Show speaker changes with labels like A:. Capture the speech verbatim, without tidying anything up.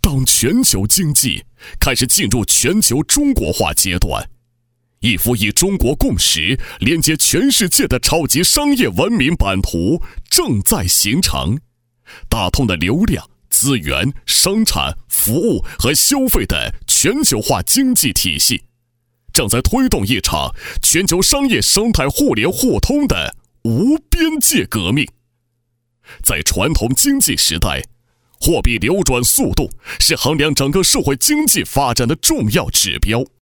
A: 当全球经济开始进入全球中国化阶段，一幅以中国共识连接全世界的超级商业文明版图正在形成，打通了流量、资源、生产、服务和消费的全球化经济体系，正在推动一场全球商业生态互联互通的无边界革命。在传统经济时代，货币流转速度是衡量整个社会经济发展的重要指标。